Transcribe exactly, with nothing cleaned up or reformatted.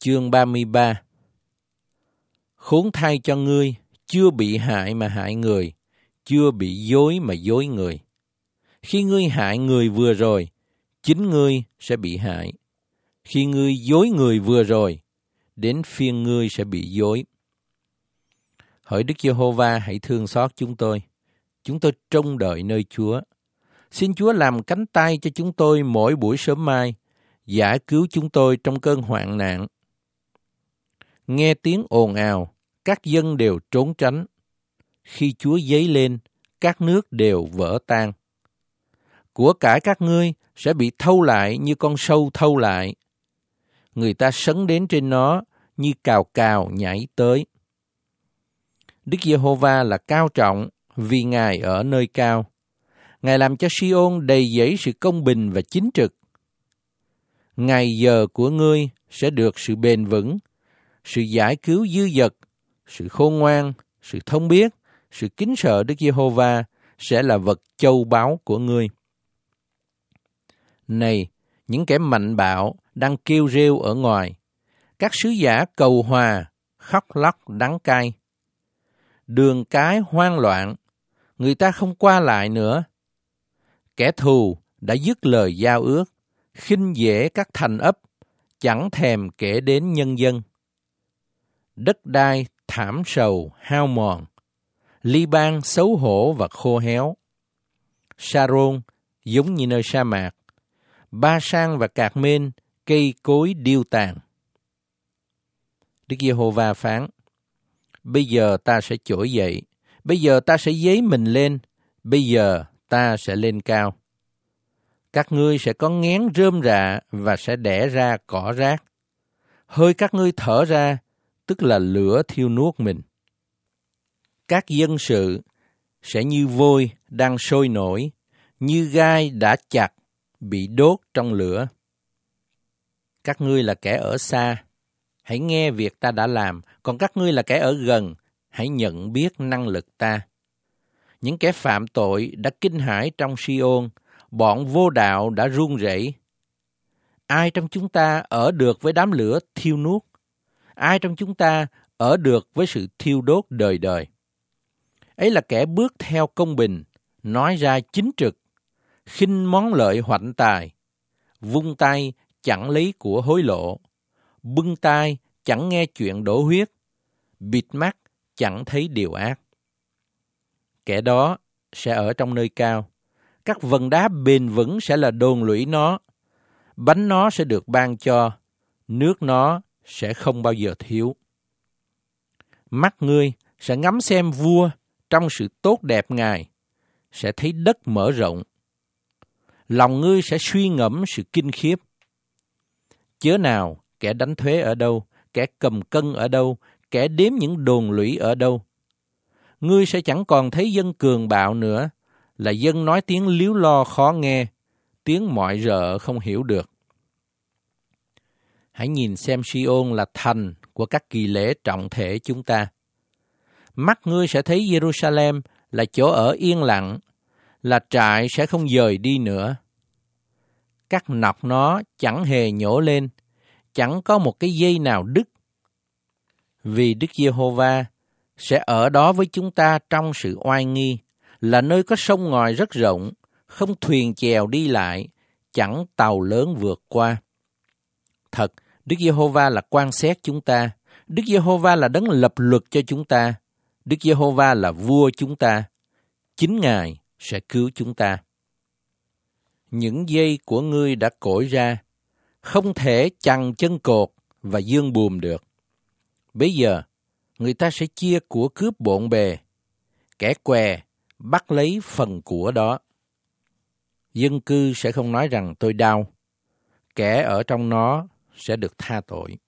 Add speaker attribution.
Speaker 1: Chương ba mươi ba. Khốn thay cho ngươi, chưa bị hại mà hại người, chưa bị dối mà dối người. Khi ngươi hại người vừa rồi, chính ngươi sẽ bị hại. Khi ngươi dối người vừa rồi, đến phiên ngươi sẽ bị dối. Hỡi Đức Giê-hô-va, hãy thương xót chúng tôi. Chúng tôi trông đợi nơi Chúa. Xin Chúa làm cánh tay cho chúng tôi mỗi buổi sớm mai, giải cứu chúng tôi trong cơn hoạn nạn. Nghe tiếng ồn ào, các dân đều trốn tránh. Khi Chúa giấy lên, các nước đều vỡ tan. Của cải các ngươi sẽ bị thâu lại như con sâu thâu lại. Người ta sấn đến trên nó như cào cào nhảy tới. Đức Giê-hô-va là cao trọng vì Ngài ở nơi cao. Ngài làm cho Si-ôn đầy dẫy sự công bình và chính trực. Ngày giờ của ngươi sẽ được sự bền vững, sự giải cứu dư dật, sự khôn ngoan, sự thông biết, sự kính sợ Đức Giê-hô-va sẽ là vật châu báu của ngươi. Này, những kẻ mạnh bạo đang kêu rêu ở ngoài, các sứ giả cầu hòa, khóc lóc đắng cay. Đường cái hoang loạn, người ta không qua lại nữa. Kẻ thù đã dứt lời giao ước, khinh dễ các thành ấp, chẳng thèm kể đến nhân dân. Đất đai thảm sầu hao mòn, Li-ban xấu hổ và khô héo. Sa-rôn giống như nơi sa mạc, Ba-san và Cạc Mên cây cối điêu tàn. Đức Giê-hô-va phán: Bây giờ ta sẽ trỗi dậy, bây giờ ta sẽ dấy mình lên, bây giờ ta sẽ lên cao. Các ngươi sẽ có nghén rơm rạ và sẽ đẻ ra cỏ rác. Hơi các ngươi thở ra, tức là lửa thiêu nuốt mình. Các dân sự sẽ như vôi đang sôi nổi, như gai đã chặt, bị đốt trong lửa. Các ngươi là kẻ ở xa, hãy nghe việc ta đã làm, còn các ngươi là kẻ ở gần, hãy nhận biết năng lực ta. Những kẻ phạm tội đã kinh hãi trong Si-ôn, bọn vô đạo đã run rẩy. Ai trong chúng ta ở được với đám lửa thiêu nuốt? Ai trong chúng ta ở được với sự thiêu đốt đời đời? Ấy là kẻ bước theo công bình, nói ra chính trực, khinh món lợi hoạnh tài, vung tay chẳng lấy của hối lộ, bưng tai chẳng nghe chuyện đổ huyết, bịt mắt chẳng thấy điều ác. Kẻ đó sẽ ở trong nơi cao, các vần đá bền vững sẽ là đồn lũy nó, bánh nó sẽ được ban cho, nước nó sẽ không bao giờ thiếu. Mắt ngươi sẽ ngắm xem vua trong sự tốt đẹp Ngài, sẽ thấy đất mở rộng. Lòng ngươi sẽ suy ngẫm sự kinh khiếp. Chớ nào kẻ đánh thuế ở đâu, kẻ cầm cân ở đâu, kẻ đếm những đồn lũy ở đâu. Ngươi sẽ chẳng còn thấy dân cường bạo nữa, là dân nói tiếng líu lo khó nghe, tiếng mọi rợ không hiểu được. Hãy nhìn xem Si-ôn là thành của các kỳ lễ trọng thể chúng ta. Mắt ngươi sẽ thấy Giê-ru-sa-lem là chỗ ở yên lặng, là trại sẽ không dời đi nữa. Các nọc nó chẳng hề nhổ lên, chẳng có một cái dây nào đứt. Vì Đức Giê-hô-va sẽ ở đó với chúng ta trong sự oai nghi, là nơi có sông ngòi rất rộng, không thuyền chèo đi lại, chẳng tàu lớn vượt qua. Thật, Đức Giê-hô-va là quan xét chúng ta, Đức Giê-hô-va là đấng lập luật cho chúng ta, Đức Giê-hô-va là vua chúng ta, chính Ngài sẽ cứu chúng ta. Những dây của ngươi đã cỗi ra, không thể chằng chân cột và dương buồm được. Bây giờ, người ta sẽ chia của cướp bộn bề, kẻ què bắt lấy phần của đó. Dân cư sẽ không nói rằng tôi đau, kẻ ở trong nó sẽ được tha tội.